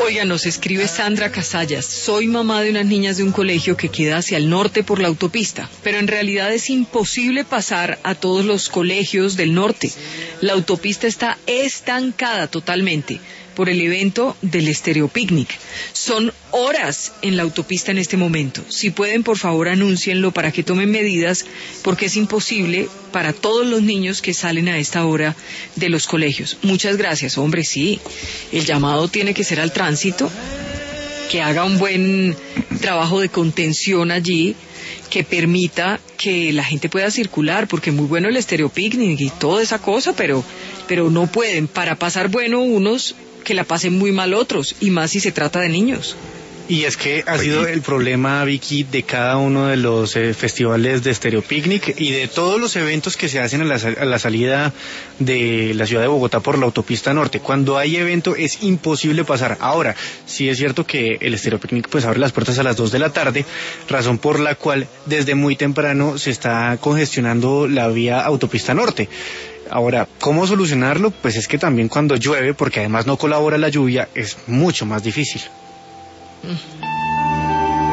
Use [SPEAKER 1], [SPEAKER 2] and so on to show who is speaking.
[SPEAKER 1] Oiga, nos escribe Sandra Casallas. Soy mamá de unas niñas de un colegio que queda hacia el norte por la autopista, pero en realidad es imposible pasar a todos los colegios del norte. La autopista está estancada totalmente por el evento del Estéreo Picnic. Son horas en la autopista en este momento. Si pueden, por favor, anúncienlo para que tomen medidas, porque es imposible para todos los niños que salen a esta hora de los colegios. Muchas gracias. Hombre, sí, el llamado tiene que ser al tránsito, que haga un buen trabajo de contención allí, que permita que la gente pueda circular, porque muy bueno el Estéreo Picnic y toda esa cosa, pero no pueden. Para pasar bueno unos, que la pasen muy mal otros, y más si se trata de niños.
[SPEAKER 2] Y es que ha sido el problema, Vicky, de cada uno de los festivales de Estéreo Picnic y de todos los eventos que se hacen a la salida de la ciudad de Bogotá por la autopista norte. Cuando hay evento es imposible pasar. Ahora, sí es cierto que el Estéreo Picnic pues abre las puertas a las 2 de la tarde, razón por la cual desde muy temprano se está congestionando la vía autopista norte. Ahora, ¿cómo solucionarlo? Pues es que también cuando llueve, porque además no colabora la lluvia, es mucho más difícil.